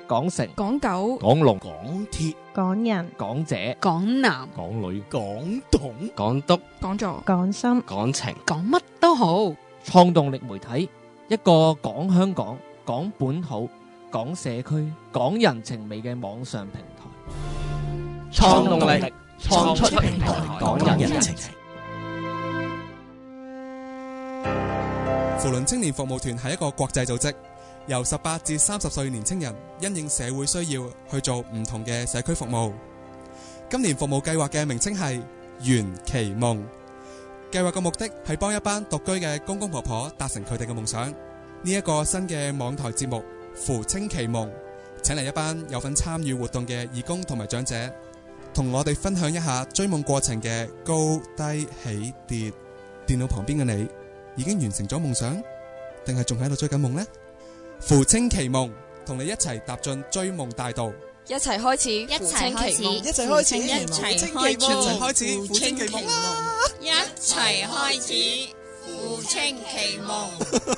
港城、 港九、 港龍、 港鐵、 港人、 港姐、 港男、 港女、港統、 港督、 講座、 港心、 港情， 講乜都好。 創動力媒體，一個講香港、講本土、講社區、講人情味嘅網上平台。創動力創出平台，講人情。 扶輪青年服務團係一個國際組織，由18至30歲年青人因應社會需要去做唔同嘅社區服務。今年服務計劃嘅名稱係圓其夢，計劃嘅目的係幫一班獨居嘅公公婆婆達成佢哋嘅夢想。呢一個新嘅網台節目扶青其夢，請嚟一班有份參與活動嘅義工同埋長者，同我哋分享一下追夢過程嘅高低起跌。電腦旁邊嘅你已經完成咗夢想，定係仲喺度追緊夢呢？扶青其夢，同你一齊踏進追夢大道， 一齊開始，一齊開始， 一齊開始， 一齊開始， 扶青其夢啦！ 一齊開始，扶青其夢。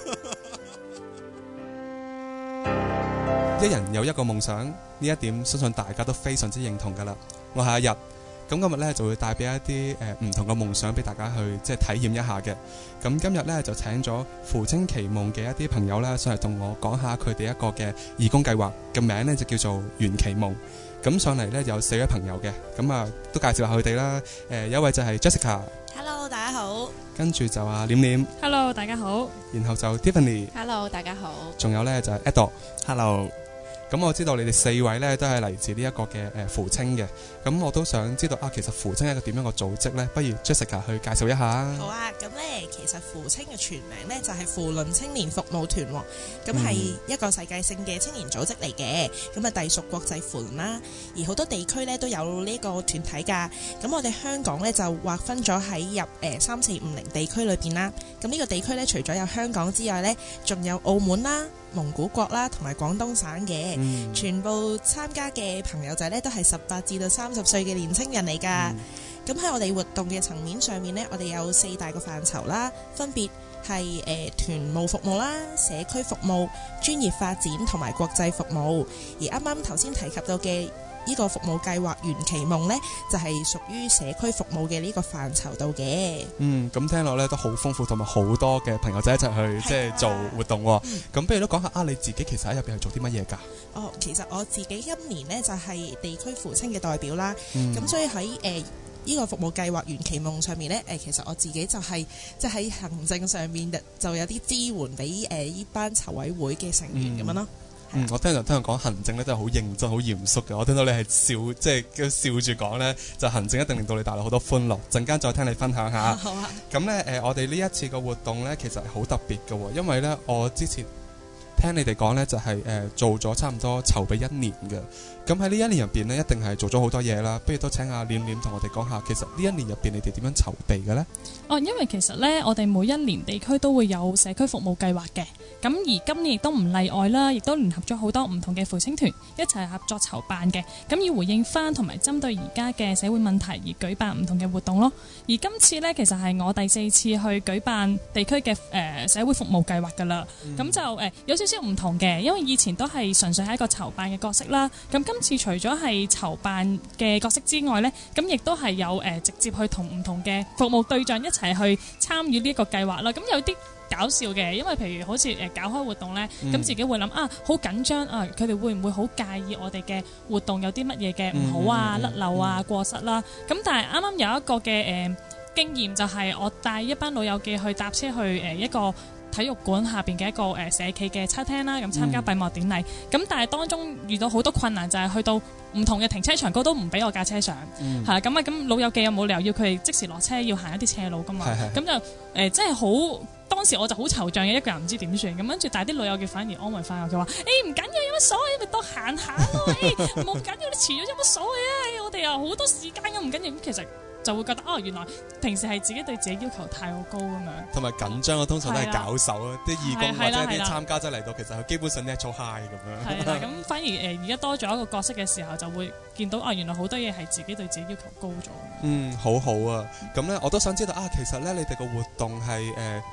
一人有一個夢想，呢一點相信大家都非常之認同噶啦。我係阿日，咁今日呢就會帶俾一啲唔同嘅夢想俾大家去即係體驗一下嘅。咁今日呢就請咗扶青其夢嘅一啲朋友呢上嚟同我講下佢哋一個嘅義工計劃嘅名呢就叫做圓其夢。咁上嚟呢有4位朋友嘅，咁啊都介紹下佢哋啦。有一位就係 Jessica。Hello， 大家好。 跟住就念念。 Hello， 大家好。 然後就 Tiffany。Hello， 大家好。 仲有呢就係 Edo。Hello。咁我知道你哋4位呢都係嚟自呢一個嘅扶青嘅，咁我都想知道其實扶青係一個點樣嘅組織呢？不如 Jessica 去介紹一下。 好啊，咁呢其實扶青嘅全名呢就係扶輪青年服務團，咁係一個世界性嘅青年組織嚟嘅，咁隸屬國際扶輪啦，而好多地區呢都有呢個團體㗎。咁我哋香港呢就劃分咗喺入3450地區裏邊啦。咁呢個地區呢除咗有香港之外呢，仲有澳門啦、蒙古國啦同埋廣東省嘅。全部參加嘅朋友仔呢都係18至到30歲嘅年青人嚟㗎。咁喺我哋活動嘅層面上面呢，我哋有4大個範疇啦，分別係團務服務啦、社區服務、專業發展同埋國際服務。而啱啱頭先提及到嘅呢個服務計劃圓其夢呢，就係屬於社區服務嘅呢個範疇度嘅。 咁聽落呢都好豐富，同埋好多嘅朋友仔一齊去即係做活動。咁不如都講下你自己其實喺入邊係做啲乜嘢㗎？ 其實我自己今年呢就係地區扶青嘅代表啦。咁所以喺呢個服務計劃圓其夢上面呢，其實我自己就係即係喺行政上面就有啲支援俾呢班籌委會嘅成員咁樣咯。 我聽人講行政咧真係好認真、好嚴肅嘅。我聽到你係笑，即係笑住講咧，就行政一定令到你帶來好多歡樂。陣間再聽你分享下。 好啊。 咁咧我哋呢一次嘅活動咧，其實係好特別嘅，因為咧我之前聽你哋講咧，就係做咗差唔多籌備1年嘅。咁喺呢1年入邊呢，一定係做咗好多嘢啦。不如都請阿念念同我哋講下，其實呢1年入邊你哋點樣籌備嘅呢？ 因為其實呢，我哋每1年地區都會有社區服務計劃嘅。咁而今年亦都唔例外啦，亦都聯合咗好多唔同嘅扶青團一齊合作籌辦嘅。咁要回應翻同埋針對而家嘅社會問題而舉辦唔同嘅活動咯。而今次呢，其實係我第4次去舉辦地區嘅社會服務計劃㗎啦。咁就有少少唔同嘅，因為以前都係純粹係一個籌辦嘅角色啦。咁今次除咗係籌辦嘅角色之外呢，咁亦都係有直接去同唔同嘅服務對象一齊去參與呢一個計劃啦。咁有啲搞笑嘅，因為譬如好似搞開活動呢，咁自己會諗好緊張佢哋會唔會好介意我哋嘅活動有啲乜嘢嘅唔好啊、甩漏啊、過失啦？咁但係啱啱有一個嘅經驗就係我帶一班老友記去搭車去一個體育館下邊嘅一個社企嘅餐廳啦，咁參加閉幕典禮。咁但係當中遇到好多困難，就係去到唔同嘅停車場都唔俾我架車上，咁老友記有冇理由要佢哋即時落車要行一啲斜路㗎嘛？咁就即係好。當時我就好惆悵嘅，一個人唔知點算咁，跟住但係啲老友記反而安慰翻我，佢話：唔緊要，有乜所謂？咪當行下咯，冇緊要，你遲咗有乜所謂啊？我哋又好多時間嘅，唔緊要。咁其實就會覺得原來平時係自己對自己要求太高咁樣， 同埋緊張通常都係搞手啊，啲義工或者啲參加者嚟到，其實佢基本上都係做 high 咁樣。係啦， 咁反而而家多咗一個角色嘅時候，就會見到原來好多嘢係自己對自己要求高咗。 好好啊！咁咧，我都想知道其實咧，你哋個活動係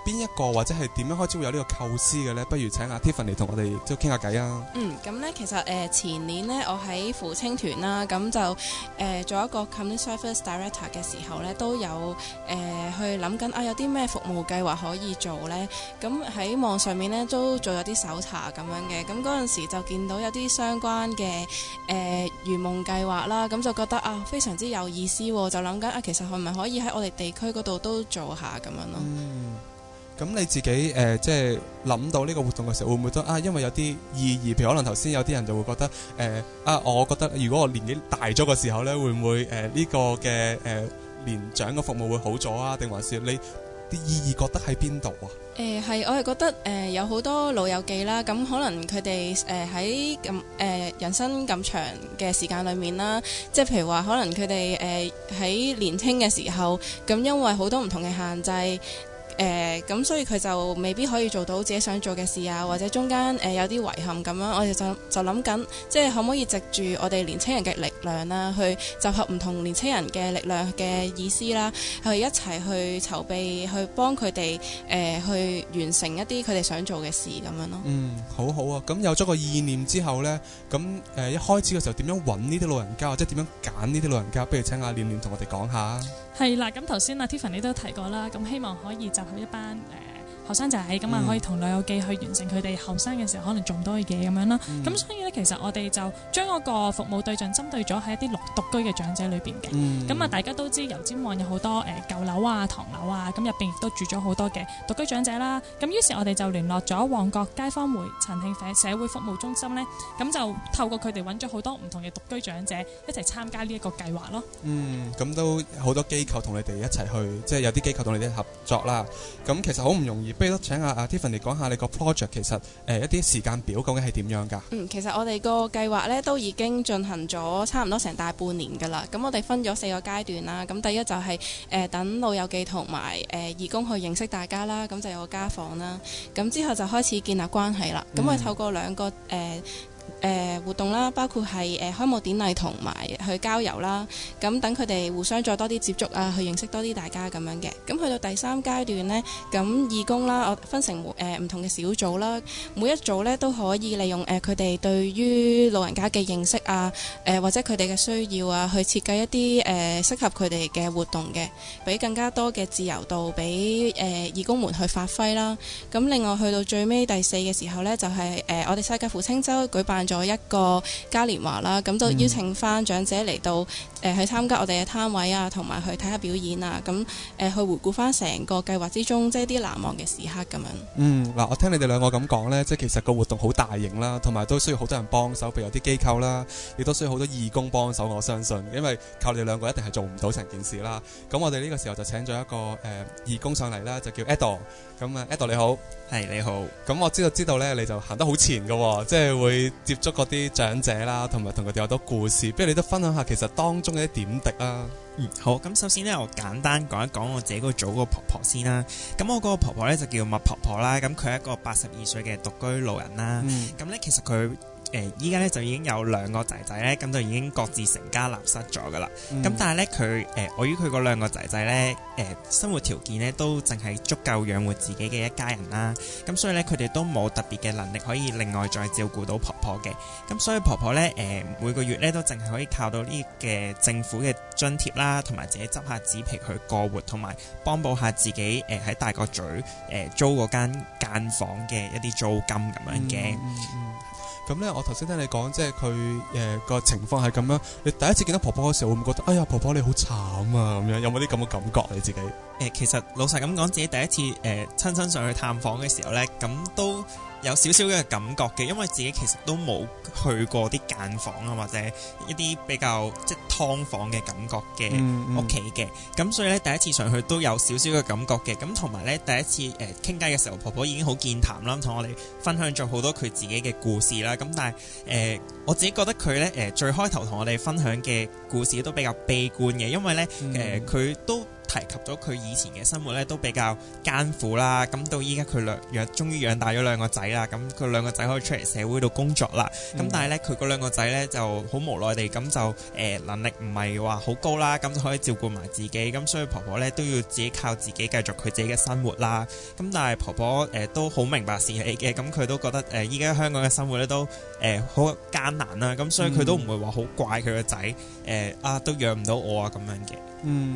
邊一個或者係點樣開始會有呢個構思嘅呢？不如請阿 Tiffany 同我哋即係傾下偈啊！ 咁呢，其實前年呢，我喺扶青團啦，咁就做一個 Community Service Director 嘅時候呢，都有去諗緊有啲咩服務計劃可以做呢？咁喺網上面呢，都做咗啲搜查咁樣嘅，咁嗰陣時就見到有啲相關嘅圓夢計劃啦，咁就覺得非常之有意思喎，就諗緊其實係咪可以喺我哋地區嗰度都做下咁樣咯。 咁你自己即係諗到呢個活動嘅時候，會唔會都因為有啲意義？譬如可能頭先有啲人就會覺得我覺得如果我年紀大咗嘅時候呢，會唔會呢個嘅年長嘅服務會好咗啊？定還是你啲意義覺得喺邊度啊？ 係，我係覺得有好多老友記啦，咁可能佢哋喺人生咁長嘅時間裏面啦，即係譬如話可能佢哋喺年輕嘅時候，咁因為好多唔同嘅限制。咁所以佢就未必可以做到自己想做嘅事啊，或者中間有啲遺憾咁樣，我哋就諗緊，即係可唔可以藉住我哋年青人嘅力量啦，去集合唔同年青人嘅力量嘅意思啦，去一齊去籌備，去幫佢哋去完成一啲佢哋想做嘅事咁樣咯。 好好啊！咁有咗個意念之後呢，咁一開始嘅時候點樣揾呢啲老人家，或者點樣揀呢啲老人家？不如請阿念念同我哋講下。 係啦，咁頭先阿 Tiffany 都提過啦，咁希望可以集合一班後生仔咁啊，可以同老友記去完成佢哋後生嘅時候可能做唔到嘅嘢咁樣啦。咁所以呢，其實我哋就將嗰個服務對象針對咗喺一啲獨居嘅長者裏邊嘅。咁啊，大家都知油尖旺有好多舊樓啊、唐樓啊，咁入邊亦都住咗好多嘅獨居長者啦。咁於是我哋就聯絡咗旺角街坊會陳慶社會服務中心呢，咁就透過佢哋揾咗好多唔同嘅獨居長者一齊參加呢一個計劃咯。 咁都好多機構同你哋一齊去，即係有啲機構同你哋合作啦。咁其實好唔容易。不如都請阿 Tiffany 講下你個 project 其實一啲時間表究竟係點樣㗎？其實我哋個計劃呢都已經進行咗差唔多成大半年㗎啦。咁我哋分咗4個階段啦。咁第一就係等老友記同埋義工去認識大家啦。咁就有個家訪啦。咁之後就開始建立關係啦。咁我哋透過2個活動啦，包括係開幕典禮同埋去郊遊啦，咁等佢哋互相再多啲接觸啊，去認識多啲大家咁樣嘅。咁去到第3階段呢，咁義工啦，我分成唔同嘅小組啦，每一組呢都可以利用佢哋對於老人家嘅認識啊，或者佢哋嘅需要啊，去設計一啲適合佢哋嘅活動嘅，俾更加多嘅自由度俾義工們去發揮啦。咁另外去到最尾第4嘅時候呢，就係我哋世界扶青周舉辦咗一個嘉年華啦，咁就邀請翻長者嚟到去參加我哋嘅攤位啊，同埋去睇下表演啊，咁去回顧翻成個計劃之中，即係啲難忘嘅時刻咁樣。 嗱，我聽你哋兩個咁講呢，即係其實個活動好大型啦，同埋都需要好多人幫手，譬如有啲機構啦，亦都需要好多義工幫手。我相信，因為靠你哋兩個一定係做唔到成件事啦。咁我哋呢個時候就請咗一個義工上嚟啦，就叫 Edo。咁Edo 你好， 係你好。咁我知道呢，你就行得好前㗎，即係會接觸嗰啲長者啦，同埋同佢哋有好多故事。不如你都分享下其實當中嘅啲點滴啊。 好。咁首先呢，我簡單講一講我自己個組個婆婆先啦。咁我嗰個婆婆呢，就叫麥婆婆啦。咁佢係一個82歲嘅獨居老人啦。咁呢，其實佢依家咧就已經有2個仔仔咧，咁就已經各自成家立室咗噶啦。咁但係咧佢我於佢嗰2個仔仔咧生活條件咧都淨係足夠養活自己嘅一家人啦。咁所以咧佢哋都冇特別嘅能力可以另外再照顧到婆婆嘅。咁所以婆婆咧每個月咧都淨係可以靠到呢嘅政府嘅津貼啦，同埋自己執下紙皮去過活，同埋幫補下自己喺大角咀租嗰間房嘅一啲租金咁樣嘅。 咁咧，我頭先聽你講，即係佢個情況係咁樣。你第一次見到婆婆嘅時候，會唔會覺得，哎呀，婆婆你好慘啊咁樣？有冇啲咁嘅感覺你自己？ 其實老實咁講，自己第一次親身上去探訪嘅時候咧，咁都有少少嘅感覺嘅，因為自己其實都冇去過啲間房啊，或者一啲比較即係劏房嘅感覺嘅屋企嘅，咁所以咧第一次上去都有少少嘅感覺嘅，咁同埋咧第一次傾偈嘅時候，婆婆已經好健談啦，同我哋分享咗好多佢自己嘅故事啦，咁但係我自己覺得佢咧最開頭同我哋分享嘅故事都比較悲觀嘅，因為咧佢都提及咗佢以前嘅生活咧都比較艱苦啦。咁到依家佢終於養大咗兩個仔啦，咁佢兩個仔可以出嚟社會度工作啦。咁但係咧佢嗰兩個仔咧就好無奈地咁就能力唔係話好高啦，咁就可以照顧埋自己，咁所以婆婆咧都要自己靠自己繼續佢自己嘅生活啦。咁但係婆婆都好明白事理嘅，咁佢都覺得依家香港嘅生活咧都好艱難啦，咁所以佢都唔會話好怪佢個仔都養唔到我啊咁樣嘅。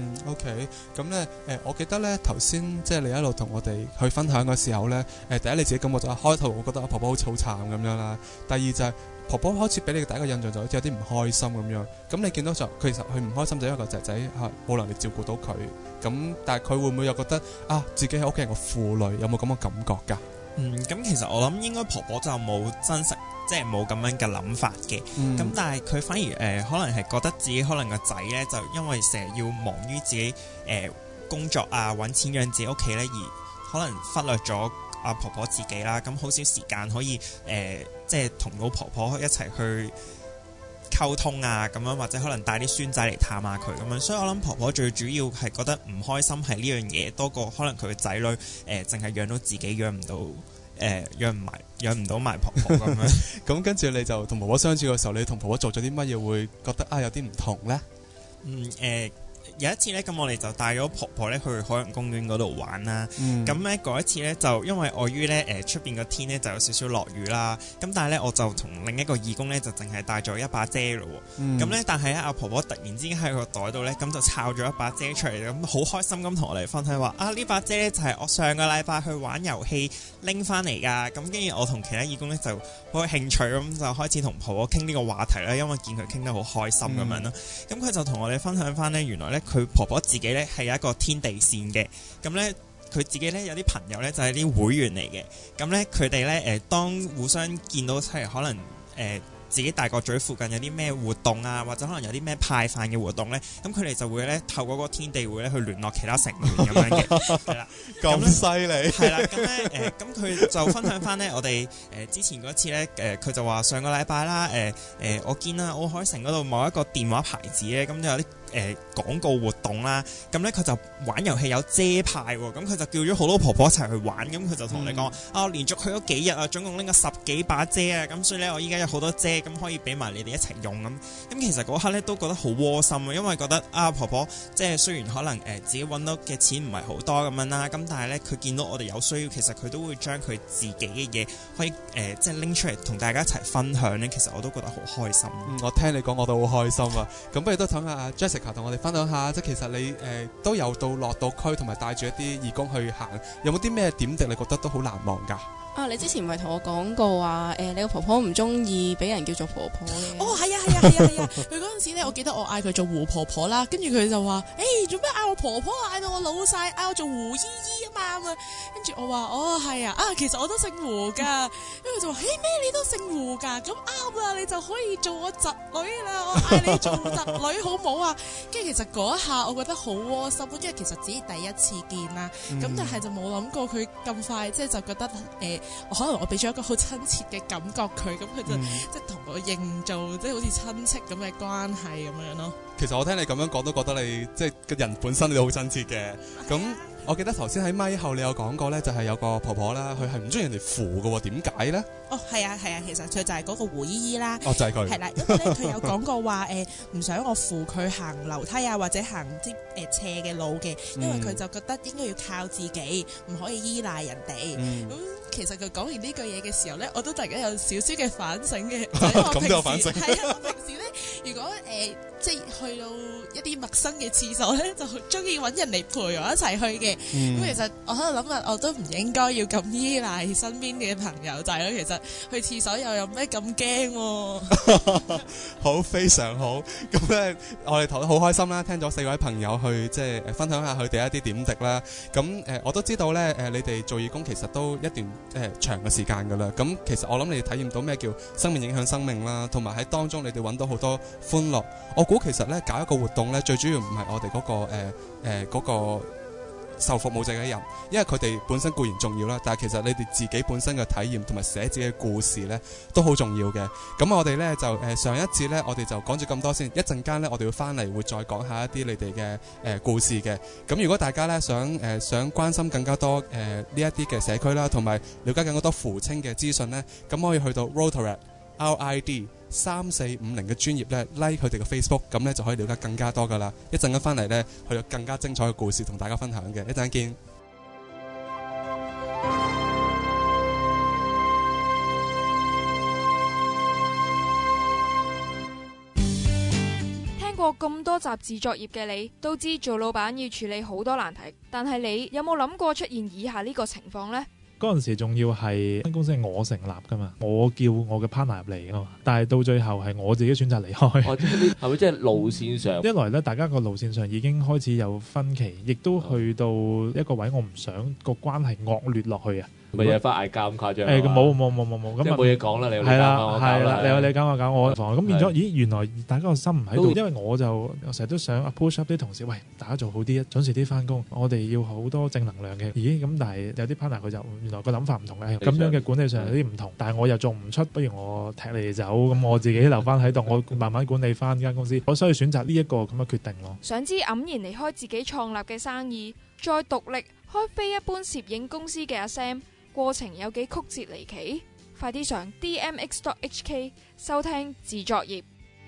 OK， 咁咧我記得咧頭先即係你一路同我哋去分享嘅時候咧，第一你自己感覺就開頭我覺得婆婆好慘咁樣啦，第二就係婆婆開始俾你嘅第一個印象就好似有啲唔開心咁樣。咁你見到就其實佢唔開心就因為個仔仔冇能力照顧到佢，咁但係佢會唔會又覺得自己係屋企人個負累，有冇咁嘅感覺㗎？ 咁其實我諗應該婆婆就冇真實即係冇咁樣嘅諗法嘅，咁但係佢反而可能係覺得自己可能個仔咧就因為成日要忙於自己工作啊揾錢養自己屋企咧，而可能忽略咗婆婆自己啦，咁好少時間可以即係同老婆婆一齊去溝通啊咁樣，或者可能帶啲孫仔嚟探下佢咁樣，所以我諗婆婆最主要係覺得唔開心係呢樣嘢多過可能佢嘅仔女淨係養到自己養唔到埋婆婆咁樣。 咁跟住你就同婆婆相處嘅時候，你同婆婆做咗啲乜嘢會覺得有啲唔同呢？ 有一次咧，咁我哋就帶咗婆婆咧去海洋公園嗰度玩啦。咁咧嗰一次咧，就因為礙於咧出邊個天咧就有少少落雨啦。咁但係咧，我就同另一個義工咧就淨係帶咗一把遮咯。咁咧，但係咧阿婆婆突然之間喺個袋度咧，咁就抄咗一把遮出嚟，咁好開心咁同我哋分享話呢把遮咧就係我上個禮拜去玩遊戲拎翻嚟㗎。咁跟住我同其他義工咧就好有興趣咁就開始同婆婆傾呢個話題啦，因為見佢傾得好開心咁樣咯。咁佢就同我哋分享翻咧，原來咧佢婆婆自己咧係有一個天地線嘅，咁咧佢自己咧有啲朋友咧就係啲會員嚟嘅，咁咧佢哋咧當互相見到即係可能自己大角咀附近有啲咩活動啊，或者可能有啲咩派飯嘅活動咧，咁佢哋就會咧透過個天地會咧去聯絡其他成員咁樣嘅，係啦， 咁犀利， 係啦，咁咧咁佢就分享翻咧我哋之前嗰次咧佢就話上個禮拜啦我見啦奧海城嗰度某一個電話牌子咧，咁就有啲廣告活動啦，咁咧佢就玩遊戲有遮派喎，咁佢就叫咗好多婆婆一齊去玩，咁佢就同你講我連續去咗幾日啊，總共拎咗10幾把遮啊，咁所以咧我依家有好多遮，咁可以俾埋你哋一齊用咁其實嗰刻咧都覺得好窩心啊，因為覺得婆婆即係雖然可能自己揾到嘅錢唔係好多咁樣啦，咁但係咧佢見到我哋有需要，其實佢都會將佢自己嘅嘢可以即係拎出嚟同大家一齊分享咧，其實我都覺得好開心。 我聽你講我都好開心啊！咁不如都等下 Jessica 同我哋分享下，即係其實你都有落到區，同埋帶住一啲義工去行，有冇啲咩點滴你覺得都好難忘㗎？ 你之前咪同我講過話你個婆婆唔中意俾人叫做婆婆嘅。 係啊！佢嗰陣時咧，我記得我嗌佢做胡婆婆啦，跟住佢就話：做咩嗌我婆婆啊？嗌到我老細，嗌我做胡姨姨啊嘛。跟住我話：係啊，其實我都姓胡㗎。跟住佢就話：咩你都姓胡㗎？咁啱啦，你就可以做我侄女啦。我嗌你做侄女好唔好啊？跟住其實嗰一下我覺得好窩心，因為其實只係第一次見啦。咁但係就冇諗過佢咁快，即係就覺得可能我俾咗一個好親切嘅感覺佢，咁佢就即係同我營造即係好似親戚咁嘅關係咁樣咯。 其實我聽你咁樣講都覺得你即係個人本身你都好親切嘅。咁我記得頭先喺咪後你有講過咧，就係有個婆婆啦，佢係唔中意人哋扶嘅喎，點解咧？ 係啊，其實佢就係嗰個胡姨姨啦。 就係佢。係啦，因為咧佢有講過話唔想我扶佢行樓梯啊，或者行啲斜嘅路嘅，因為佢就覺得應該要靠自己，唔可以依賴人哋。咁其實佢講完呢句嘢嘅時候咧，我都突然間有少少嘅反省嘅。 咁都有反省。 係啊，我平時咧，如果即係去到一啲陌生嘅廁所咧，就中意揾人嚟陪我一齊去嘅。咁其實我喺度諗啊，我都唔應該要咁依賴身邊嘅朋友仔咯。其實去廁所又有咩咁驚？ 好，非常好。咁咧，我哋頭都好開心啦，聽咗4位朋友去即係分享下佢哋一啲點滴啦。咁我都知道咧，你哋做義工其實都一段長嘅時間噶啦。咁其實我諗你哋體驗到咩叫生命影響生命啦，同埋喺當中你哋揾到好多歡樂。我估其實咧搞一個活動咧，最主要唔係我哋嗰個受服務者嘅人，因為佢哋本身固然重要啦，但係其實你哋自己本身嘅體驗同埋寫自己嘅故事呢都好重要嘅。咁我哋呢，就上一節呢，我哋就講咗咁多先，一陣間呢，我哋會翻嚟會再講下一啲你哋嘅故事嘅。咁如果大家呢，想關心更加多呢一啲嘅社區啦，同埋了解更加多扶青嘅資訊呢，咁可以去到 Rotaract RID 3450嘅專頁呢 like 佢哋嘅 Facebook， 咁呢就可以了解更加多噶啦。一陣間翻嚟呢，去到更加精彩嘅故事同大家分享嘅，一陣間見。 聽過咁多集自作業嘅你，都知做老闆要處理好多難題，但係你有冇諗過出現以下呢個情況呢？ 嗰陣時仲要係間公司係我成立噶嘛，我叫我嘅 partner 入嚟噶嘛，但係到最後係我自己選擇離開。 係咪即係路線上？ 一來咧，大家個路線上已經開始有分歧，亦都去到一個位，我唔想個關係惡劣落去啊。 咪有翻嗌交咁誇張？ 冇，咁即係冇嘢講啦，你係啦，係啦，你搞我搞我， 係咁變咗，咦，原來大家個心唔喺度，因為我成日都想 push up 啲同事，喂，大家做好啲，準時啲翻工，我哋要好多正能量嘅。咦，咁但係有啲 partner 佢就原來個諗法唔同嘅，咁樣嘅管理上有啲唔同，但係我又做唔出，不如我踢你哋走，咁我自己留翻喺度，我慢慢管理翻間公司，我需要選擇呢一個咁嘅決定咯。 想知黯然離開自己創立嘅生意，再獨力開非一般攝影公司嘅阿 Sam，過程有幾曲折離奇？快啲上 DMX.HK 收聽自作業。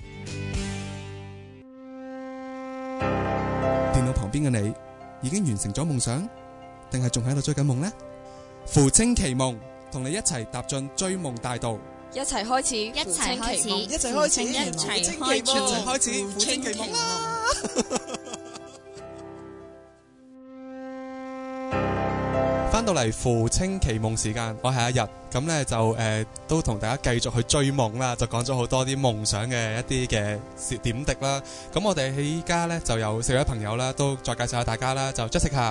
電腦旁邊嘅你已經完成咗夢想，定係仲喺度追緊夢呢？扶青奇夢，同你一齊踏進追夢大道， 一齊開始， 一齊開始， 一齊開始， 一齊開始， 一齊開始扶青奇夢啦！翻到嚟扶青奇夢時間，我係阿日，咁呢就都同大家繼續去追夢啦，就講咗好多啲夢想嘅一啲嘅點滴啦。咁我哋喺家呢就有4位朋友啦，都再介紹下大家啦，就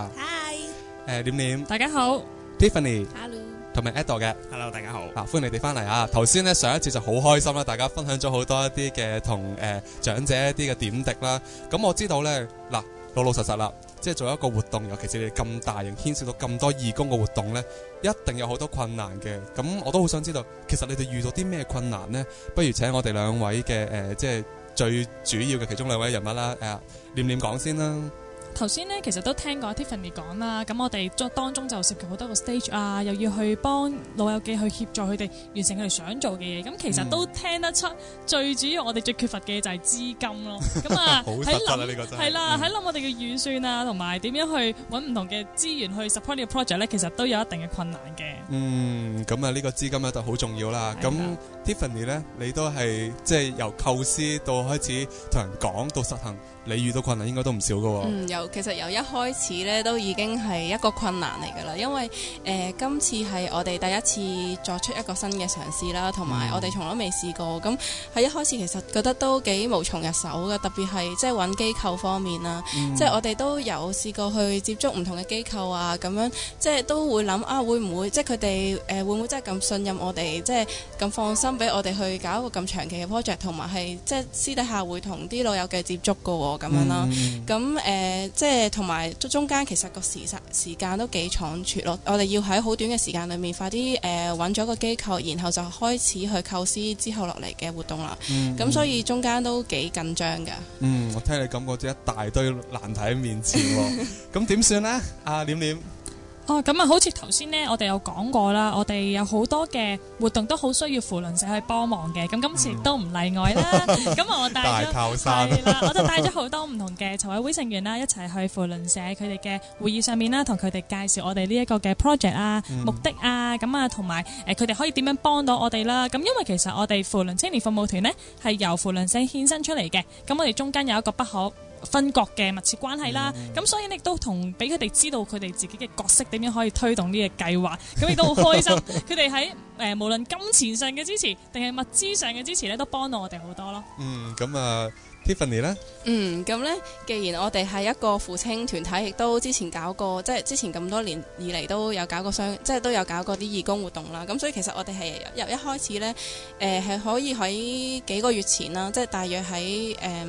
Jessica，Hi，念念， 大家好 ，Tiffany，Hello，同埋 Edo 嘅 ，Hello， 大家好。 歡迎你哋翻嚟啊！頭先呢上一節就好開心啦，大家分享咗好多一啲嘅同長者一啲嘅點滴啦。咁我知道呢，嗱，老老實實啦。即係做一個活動，尤其是你哋咁大型，牽涉到咁多義工嘅活動呢，一定有好多困難嘅。咁我都好想知道，其實你哋遇到啲咩困難呢？不如請我哋兩位嘅即係最主要嘅其中2位人物啦。念念講先啦。 頭先咧其實都聽過 Tiffany 講啦，咁我哋當中就涉及好多個 stage 啊，又要去幫老友記去協助佢哋完成佢哋想做嘅嘢，咁其實都聽得出最主要我哋最缺乏嘅就係資金咯。咁啊好實質啊呢個真係。 係啦，喺諗我哋嘅預算啊，同埋點樣去揾唔同嘅資源去 support 呢個 project 咧，其實都有一定嘅困難嘅。 咁啊呢個資金咧就好重要啦。咁 Tiffany 咧，你都係即係由構思到開始同人講到實行，你遇到困難應該都唔少㗎喎。 其實由一開始咧都已經係一個困難嚟㗎啦，因為今次係我哋第一次作出一個新嘅嘗試啦，同埋我哋從來未試過，咁喺一開始其實覺得都幾無從入手嘅，特別係即係揾機構方面啦，即係我哋都有試過去接觸唔同嘅機構啊，咁樣即係都會諗會唔會即係佢哋會唔會真係咁信任我哋，即係咁放心俾我哋去搞一個咁長期嘅 project， 同埋係即係私底下會同啲老友記接觸㗎喎，咁樣啦，咁即係同埋中間其實個時間都幾倉促咯，我哋要喺好短嘅時間裏面快啲揾咗個機構，然後就開始去構思之後落嚟嘅活動啦。咁所以中間都幾緊張㗎。 我聽你感覺咗一大堆難題喺面前喎，咁點算呢？念念。 咁啊，好似頭先呢，我哋有講過啦，我哋有好多嘅活動都好需要扶輪社去幫忙嘅，咁今次亦都唔例外啦。咁我帶咗大靠山係啦，我就帶咗好多唔同嘅籌委會成員啦，一齊去扶輪社佢哋嘅會議上面啦，同佢哋介紹我哋呢一個嘅 project 啊、目的啊，咁啊同埋佢哋可以點樣幫到我哋啦。咁因為其實我哋扶輪青年服務團呢係由扶輪社衍生出嚟嘅，咁我哋中間有一個不可分割嘅密切關係啦，咁所以亦都同俾佢哋知道佢哋自己嘅角色點樣可以推動呢個計劃，咁亦都好開心。佢哋喺無論金錢上嘅支持定係物資上嘅支持咧，都幫到我哋好多咯。 咁啊 Tiffany 咧？ 咁咧，既然我哋係一個扶青團體，亦都之前搞過，即係之前咁多年以嚟都有搞過即係都有搞過啲義工活動啦。咁所以其實我哋係由一開始咧，係可以喺幾個月前啦，即係大約喺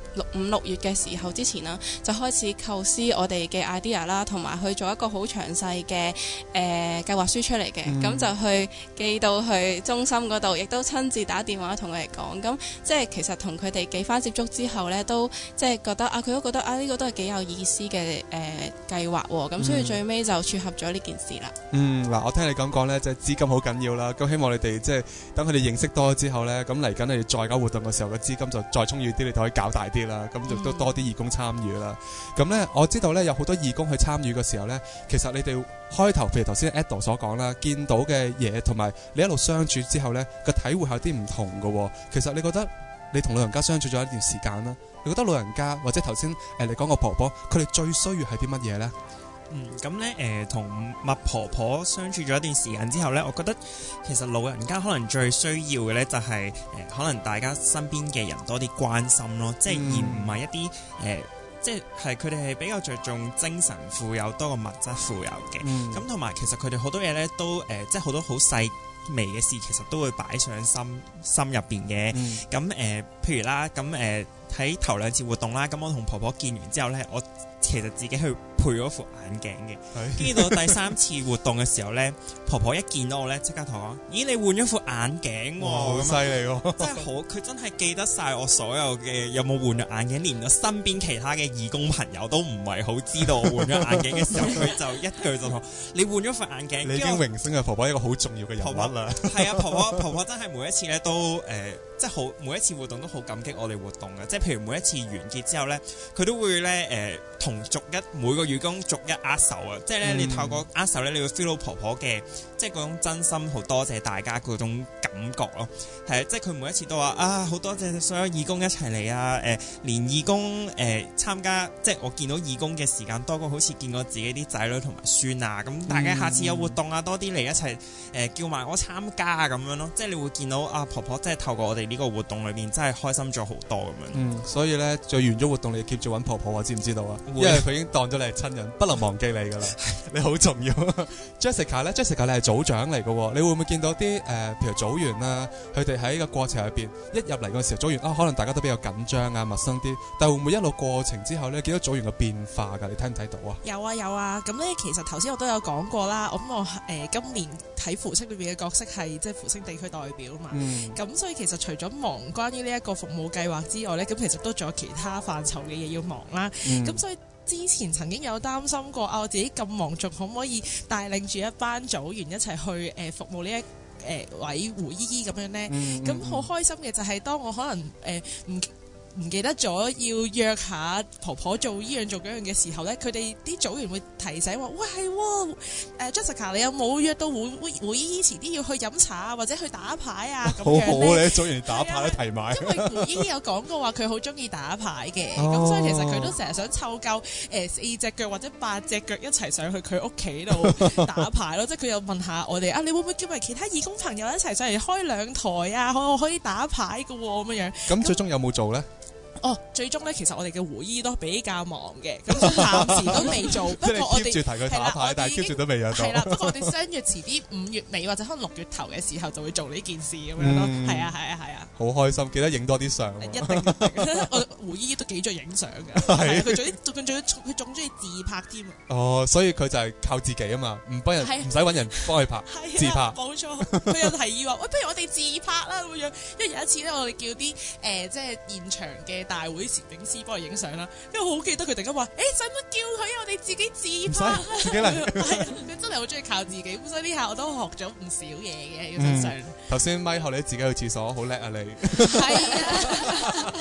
6月嘅時候之前啦，就開始構思我哋嘅 idea 啦，同埋去做一個好詳細嘅計劃書出嚟嘅。咁就去寄到去中心嗰度，亦都親自打電話同佢哋講。咁即係其實同佢哋幾番接觸之後呢，都即係覺得佢都覺得呢個都係幾有意思嘅計劃喎。咁所以最尾就撮合咗呢件事啦。 嗱，我聽你咁講呢，即係資金好緊要啦。咁希望你哋即係等佢哋認識多之後呢，咁嚟緊你哋再搞活動嘅時候，個資金就再充裕啲，你就可以搞大啲啦。咁就都多啲義工參與啦。咁呢，我知道呢，有好多義工去參與嘅時候呢，其實你哋開頭譬如頭先 Ado 所講啦，見到嘅嘢同埋你一路相處之後呢，個體會係有啲唔同嘅喎。其實你覺得你同老人家相處咗一段時間啦，你覺得老人家或者頭先你講個婆婆，佢哋最需要係啲乜嘢呢？ 咁咧同麥婆婆相處咗一段時間之後咧，我覺得其實老人家可能最需要嘅咧就係可能大家身邊嘅人多啲關心咯，即係而唔係一啲即係佢哋係比較着重精神富有多過物質富有嘅。咁同埋其實佢哋好多嘢咧都即係好多好細微嘅事，其實都會擺上心入邊嘅。咁譬如啦，咁喺頭2次活動啦，咁我同婆婆見完之後咧，我其實自己去配咗副眼鏡嘅，跟住到第3次活動嘅時候咧，婆婆一見到我咧，即刻同我講：咦，你換咗副眼鏡喎！ 好犀利喎！ 真係好，佢真係記得晒我所有嘅有冇換咗眼鏡，連我身邊其他嘅義工朋友都唔係好知道我換咗眼鏡嘅時候，佢就一句就同你換咗副眼鏡。 你已經榮升嘅婆婆一個好重要嘅人物啦。 係啊，婆婆真係每一次咧都即係好每一次活動都好感激我哋活動嘅，即係譬如每一次完結之後咧，佢都會咧同每個義工逐一握手啊！即係咧，你透過握手咧，你會 feel 到婆婆嘅即係嗰種真心，好多謝大家嗰種感覺咯。係即係佢每一次都話啊，好多謝所有義工一齊嚟啊！連義工參加，即係我見到義工嘅時間多過好似見過自己啲仔女同埋孫啊！咁大家下次有活動啊，多啲嚟一齊叫埋我參加啊咁樣咯。即係你會見到啊，婆婆即係透過我哋呢個活動裏面真係開心咗好多咁樣。 所以咧，最完咗活動你 keep 住揾婆婆，知唔知道啊？因為佢已經當咗你係親人，不能忘記你噶啦，你好重要。Jessica 咧，Jessica 你係組長嚟嘅喎，你會唔會見到啲譬如組員啦，佢哋喺個過程入邊一入嚟嗰時候，組員可能大家都比較緊張啊、陌生啲，但係會唔會一路過程之後咧，見到組員嘅變化㗎？你睇唔睇到啊？ 有啊，咁咧其實頭先我都有講過啦，我今年喺扶青裏邊嘅角色係即係扶青地區代表嘛，咁所以其實除咗忙關於呢一個服務計劃之外咧，咁其實都仲有其他範疇嘅嘢要忙啦，咁所以之前曾經有擔心過我自己咁忙，仲可唔可以帶領住一班組員一齊去服務呢一位胡姨姨咁樣呢？咁好開心嘅就係當我可能唔記得咗要約下婆婆做依樣做嗰樣嘅時候呢，佢哋啲組員會提醒話：喂，係喎，Jessica 你有冇約到胡姨姨遲啲要去飲茶啊，或者去打牌啊咁樣呢？ 好好咧，組員打牌都提埋。 因為胡姨姨有講過話佢好中意打牌嘅，咁所以其實佢都成日想湊夠4隻腳或者8隻腳一齊上去佢屋企度打牌咯。即係佢又問下我哋啊，你會唔會叫埋其他義工朋友一齊上嚟開2台啊？我可以打牌㗎喎咁樣。 咁最終有冇做呢？ 最終咧，其實我哋嘅胡姨都比較忙嘅，咁暫時都未做。不過我哋 keep 住提佢打牌，但係 keep 住都未有做。 係啦，不過我哋相約遲啲5月尾或者可能6月頭嘅時候就會做呢件事咁樣咯。係啊。好開心，記得影多啲相。 一定。我胡姨都幾中意影相嘅，係佢仲中意自拍添。 所以佢就係靠自己啊嘛，唔使揾人幫佢拍，自拍。冇錯， 佢有提議話：喂，不如我哋自拍啦咁樣。因為有一次咧，我哋叫啲即係現場嘅大會攝影師幫佢影相啦，因為我好記得佢突然間話：使乜叫佢啊？我哋自己自拍， 自己嚟。 佢真係好中意靠自己，咁所以呢下我都學咗唔少嘢嘅呢張相。 頭先咪後你自己去廁所，好叻啊你！ 係啊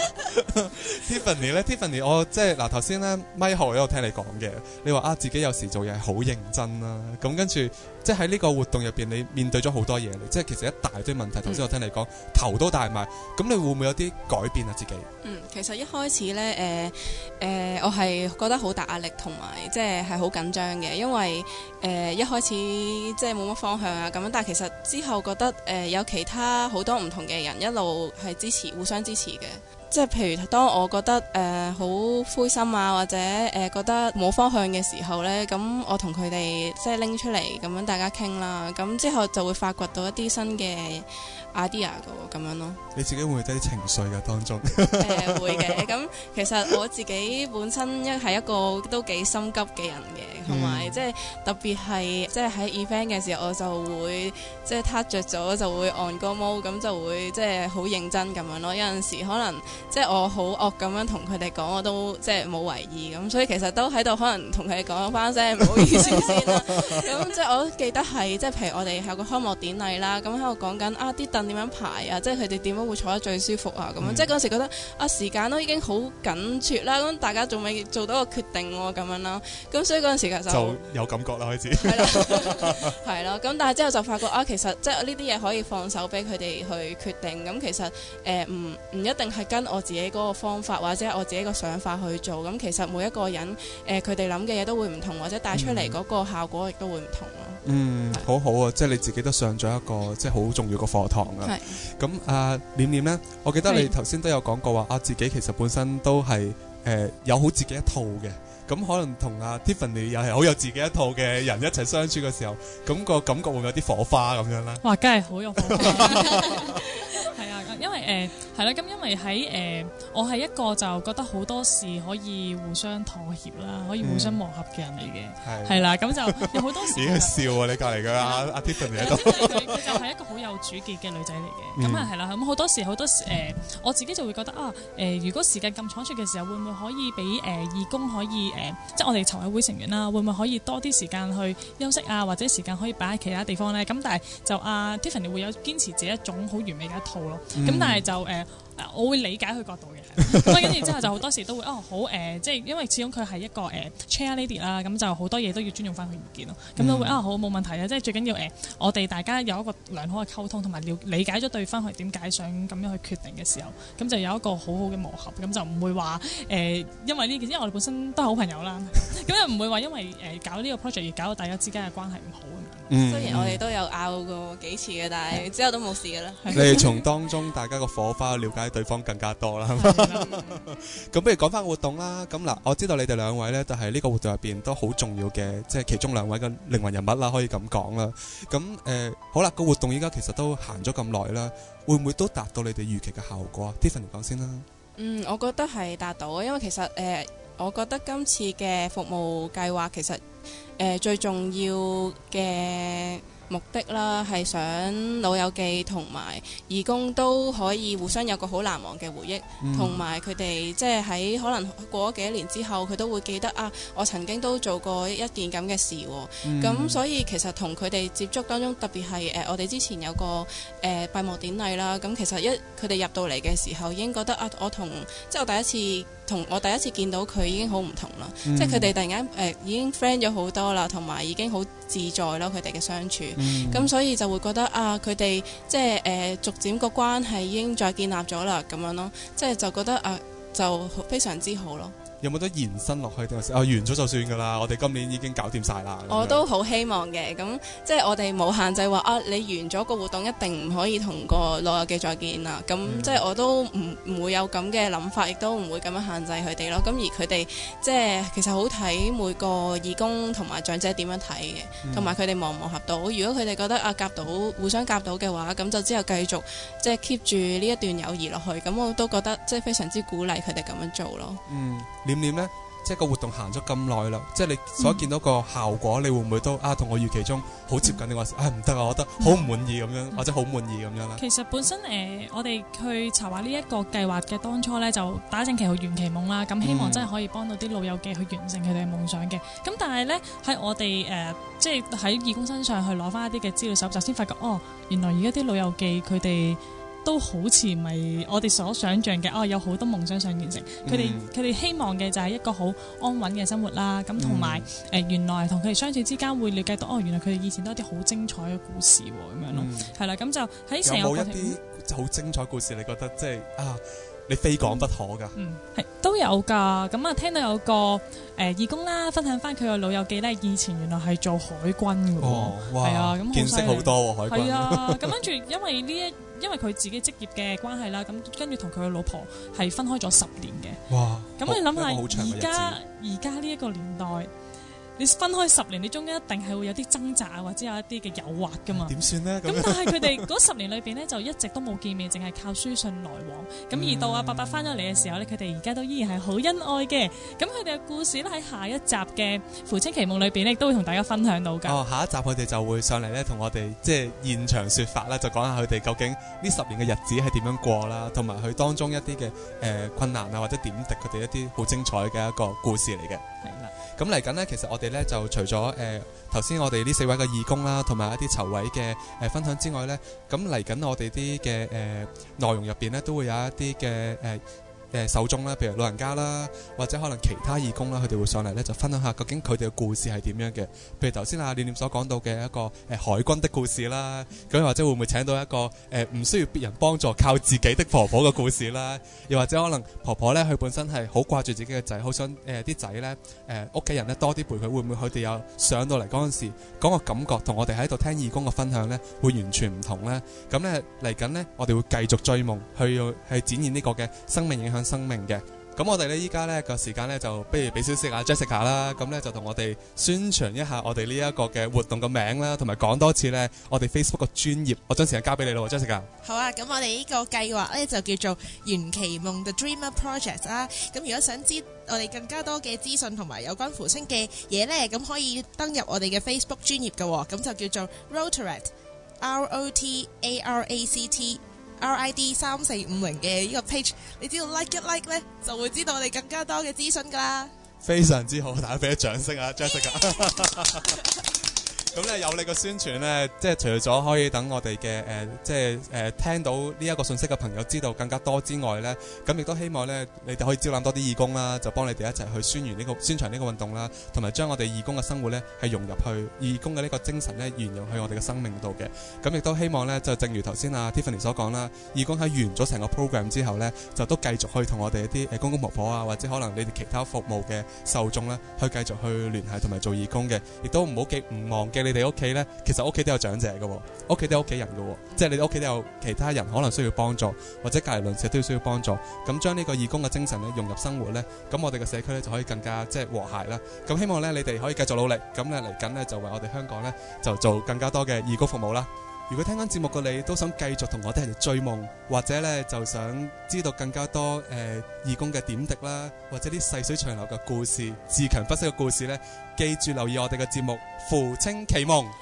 ，Tiffany 咧 ，Tiffany 我即係嗱頭先咧咪後我聽你講嘅，你話自己有時做嘢係好認真啦，咁跟住即係喺呢個活動入邊，你面對咗好多嘢，即係其實一大堆問題。頭先我聽你講頭都大埋，咁你會唔會有啲改變啊自己？ 其實一開始咧，我係覺得好大壓力，同埋即係好緊張嘅，因為一開始即係冇乜方向啊咁樣，但係其實之後覺得有其他好多唔同嘅人一路係互相支持嘅。 即係譬如當我覺得好灰心啊，或者覺得冇方向嘅時候呢，咁我同佢哋即係拎出嚟咁樣大家傾啦，咁之後就會發掘到一啲新嘅 idea 嘅咁樣咯。 你自己會唔會有啲情緒嘅當中？ 會嘅。咁其實我自己本身係一個都幾心急嘅人嘅，同埋即係特別係即係喺 event 嘅時候，我就會即係撻着咗就會on個 mode，咁就會即係好認真咁樣咯。有陣時可能即係我好惡咁樣同佢哋講，我都即係冇為意咁，所以其實都喺度可能同佢哋講翻聲唔好意思先啦。咁即係我都記得係即係譬如我哋有個開幕典禮啦，咁喺度講緊啲凳點樣排啊，即係佢哋點樣會坐得最舒服啊咁樣。即係嗰陣時覺得時間都已經好緊絀啦，咁大家仲未做到個決定喎咁樣啦。咁所以嗰陣時就有感覺啦開始。 係啦，係啦。咁但係之後就發覺其實即係呢啲嘢可以放手俾佢哋去決定。咁其實唔一定係跟我自己嗰個方法或者我自己個想法去做。咁其實每一個人佢哋諗嘅嘢都會唔同，或者帶出嚟嗰個效果亦都會唔同咯。 好好啊！即係你自己都上咗一個即係好重要嘅課堂啊。咁念念呢，我記得你頭先都有講過話自己其實本身都係有好自己一套嘅。咁可能同Tiffany 又係好有自己一套嘅人一齊相處嘅時候，咁個感覺會有啲火花咁樣啦。 哇，梗係好有火花。係啊，因為係啦，咁因為喺我係一個就覺得好多事可以互相妥協啦，可以互相磨合嘅人嚟嘅，係啦，咁就有好多時。已經笑啊！你隔離嘅阿 Tiffany 喺度。佢就係一個好有主見嘅女仔嚟嘅，咁係啦，咁好多時我自己就會覺得如果時間咁倉促嘅時候，會唔會可以俾義工可以即係我哋籌委會成員啦，會唔會可以多啲時間去休息啊，或者時間可以擺喺其他地方咧？咁但係就Tiffany 會有堅持自己一種好完美嘅一套咯。咁但係就我會理解佢角度嘅，咁跟住之後就好多時都會好即係因為始終佢係一個chair lady 啦，咁就好多嘢都要尊重翻佢意見咯。咁都會好冇問題啊！即係最緊要我哋大家有一個良好嘅溝通，同埋理解咗對方係點解想咁樣去決定嘅時候，咁就有一個好好嘅磨合，咁就唔會話因為呢件，因為我哋本身都係好朋友啦，咁又唔會話因為搞呢個 project 而搞到大家之間嘅關係唔好咁樣。 雖然我哋都有拗過幾次嘅，但係之後都冇事嘅啦。 你哋從當中大家個火花了解對方更加多啦。咁不如講翻活動啦。咁嗱，我知道你哋兩位呢，就係呢個活動入邊都好重要嘅，即係其中兩位嘅靈魂人物啦，可以咁講啦。咁好啦，個活動依家其實都行咗咁耐啦，會唔會都達到你哋預期嘅效果啊？Tiffany 講先啦。 我覺得係達到，因為其實我覺得今次嘅服務計劃其實最重要嘅目的啦，係想老友記同埋義工都可以互相有個好難忘嘅回憶，同埋佢哋即係喺可能過咗幾多年之後，佢都會記得我曾經都做過一件咁嘅事喎。咁所以其實同佢哋接觸當中，特別係我哋之前有個閉幕典禮啦。咁其實佢哋入到嚟嘅時候，已經覺得即係我第一次見到佢已經好唔同啦。即係佢哋突然間已經 friend 咗好多啦，同埋已經好自在咯，佢哋嘅相處。咁所以就會覺得佢哋即係逐漸個關係已經再建立咗啦，咁樣咯，即係就覺得就非常之好咯。 有冇得延伸落去定係完咗就算㗎啦？我哋今年已經搞掂晒啦。 我都好希望嘅，咁即係我哋冇限制話你完咗個活動一定唔可以同個老友記再見啦。咁即係我都唔會有咁嘅諗法，亦都唔會咁樣限制佢哋咯。咁而佢哋即係其實好睇每個義工同埋長者點樣睇嘅，同埋佢哋磨唔磨合到。如果佢哋覺得夾到互相夾到嘅話，咁就之後繼續即係 keep 住呢一段友誼落去。咁我都覺得即係非常之鼓勵佢哋咁樣做咯。 念念呢，即係個活動行咗咁耐啦，即係你所見到個效果，你會唔會都同我預期中好接近？你話唔得啊，我覺得好唔滿意咁樣，或者好滿意咁樣啦。 其實本身我哋去籌劃呢一個計劃嘅當初呢，就打正旗號圓期夢啦，咁希望真係可以幫到啲老友記去完成佢哋嘅夢想嘅。咁但係呢，喺我哋即係喺義工身上去攞翻一啲嘅資料搜集，先發覺原來而家啲老友記佢哋都好似唔係我哋所想像嘅，有好多夢想想完成。佢哋希望嘅就係一個好安穩嘅生活啦。咁同埋原來同佢哋相處之間會了解到，原來佢哋以前都有啲好精彩嘅故事喎，咁樣咯。係啦，咁就喺成個過程。有冇一啲好精彩故事？你覺得即係你非講不可㗎？ 係都有㗎。咁聽到有個義工啦，分享翻佢個老友記咧，以前原來係做海軍㗎喎。係啊，咁見識好多喎海軍。係啊，咁跟住因為因為佢自己職業嘅關係啦，咁跟住同佢嘅老婆係分開咗10年嘅。 哇！ 咁你諗好長嘅日子下，而家呢一個年代，你分開10年，你中間一定係會有啲掙扎或者有一啲嘅誘惑噶嘛。 點算呢？ 咁但係佢哋嗰10年裏邊呢，就一直都冇見面，淨係靠書信來往。咁而到阿伯伯翻咗嚟嘅時候呢，佢哋而家都依然係好恩愛嘅。咁佢哋嘅故事呢，喺下一集嘅《父親奇夢》裏邊呢，亦都會同大家分享到㗎。 哦，下一集佢哋就會上嚟咧，同我哋即係現場説法啦，就講下佢哋究竟呢10年嘅日子係點樣過啦，同埋佢當中一啲嘅困難啊或者點滴，佢哋一啲好精彩嘅一個故事嚟嘅。 係啦。 咁嚟緊呢，其實我哋咧就除咗頭先我哋呢4位嘅義工啦，同埋一啲籌委嘅分享之外呢，咁嚟緊我哋啲嘅內容入邊呢，都會有一啲嘅受眾啦，譬如老人家啦，或者可能其他義工啦，佢哋會上嚟咧就分享下究竟佢哋嘅故事係點樣嘅。譬如頭先阿念念所講到嘅一個海軍的故事啦，咁或者會唔會請到一個唔需要別人幫助靠自己的婆婆嘅故事啦？又或者可能婆婆咧佢本身係好掛住自己嘅仔，好想啲仔咧屋企人咧多啲陪佢，會唔會佢哋有上到嚟嗰陣時講個感覺同我哋喺度聽義工嘅分享咧會完全唔同咧？咁咧嚟緊咧我哋會繼續追夢去展現呢個嘅生命影響生命嘅。咁我哋咧依家咧個時間咧就不如俾少少阿 Jessica 啦，咁咧就同我哋宣傳一下我哋呢一個嘅活動嘅名啦，同埋講多次咧我哋 Facebook 嘅專頁。我將時間交俾你咯 Jessica。 好啊，咁我哋呢個計劃咧就叫做圓奇夢 The Dreamer Project 啦。咁如果想知我哋更加多嘅資訊同埋有關父親嘅嘢咧，咁可以登入我哋嘅 Facebook 專頁嘅，咁就叫做 Rotaract ROTARACT。RID 3450嘅呢個 page， 你只要 like 一 like 咧，就會知道我哋更加多嘅資訊噶啦。 非常之好，大家俾啲掌聲啊 Jessica。咁咧有你個宣傳咧，即係除咗可以等我哋嘅即係聽到呢一個信息嘅朋友知道更加多之外咧，咁亦都希望咧你哋可以招攬多啲義工啦，就幫你哋一齊去宣傳呢個運動啦，同埋將我哋義工嘅生活咧係融入去義工嘅呢個精神咧，沿用去我哋嘅生命度嘅。咁亦都希望咧，就正如頭先阿 Tiffany 所講啦，義工喺完咗成個 program 之後咧，就都繼續去同我哋一啲公公婆婆啊，或者可能你哋其他服務嘅受眾咧，去繼續去聯繫同埋做義工嘅。亦都唔忘記你哋屋企咧，其實屋企都有長者嘅，屋企都有屋企人嘅，即係你哋屋企都有其他人可能需要幫助，或者隔離鄰舍都要需要幫助。咁將呢個義工嘅精神咧融入生活咧，咁我哋嘅社區咧就可以更加即係和諧啦。咁希望咧你哋可以繼續努力，咁咧嚟緊咧就為我哋香港咧就做更加多嘅義工服務啦。如果聽緊節目嘅你都想繼續同我哋一齊追夢，或者咧就想知道更加多義工嘅點滴啦，或者啲細水長流嘅故事、自強不息嘅故事咧，記住留意我哋嘅節目《父親奇夢》。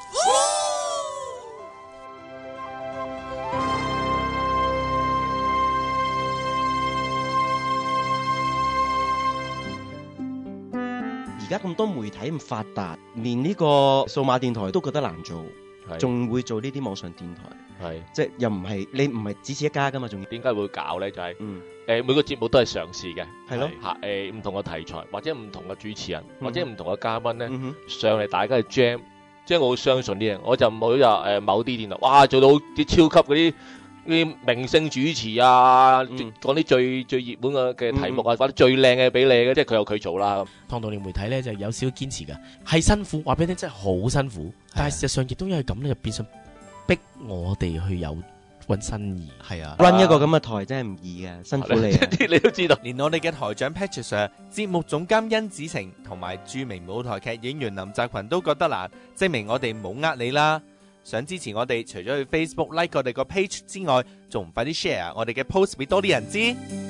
而家咁多媒體咁發達，連呢個數碼電台都覺得難做，仲會做呢啲網上電台，即係又唔係你唔係只此一家噶嘛？仲點解會搞咧？就係每個節目都係嘗試嘅， 係咯嚇唔同嘅題材，或者唔同嘅主持人，或者唔同嘅嘉賓咧上嚟，大家去 jam， 即係我好相信呢樣，我就唔會話某啲電台，哇做到啲超級嗰啲明星主持啊，講啲最熱門嘅題目啊，或者最靚嘅俾你嘅，即係佢有佢做啦。 創造力媒體咧就有少少堅持嘅，係辛苦，話俾你聽真係好辛苦，但係事實上亦都因為咁咧，就變相逼我哋去揾新意。 係啊 ，run 一個咁嘅台真係唔易嘅，辛苦你啊。 你都知道， 連我哋嘅台長 Patrick Sir、節目總監甄子晴同埋著名舞台劇演員林澤群都覺得難，證明我哋冇呃你啦。想支持我哋，除咗去 Facebook like 我哋個 page 之外，仲唔快啲 share 我哋嘅 post 俾多啲人知？